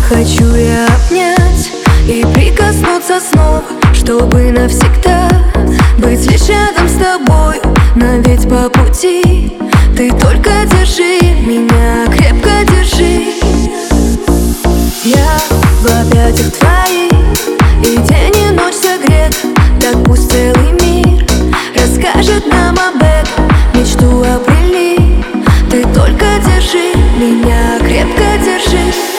Хочу я обнять и прикоснуться снова, чтобы навсегда быть лишь рядом с тобой. Нам ведь по пути, ты только держи меня, крепко держи. Я в объятиях твоих, и день и ночь согрет. Так пусть целый мир расскажет нам об этом, мечту обрели. Ты только держи меня, крепко держи.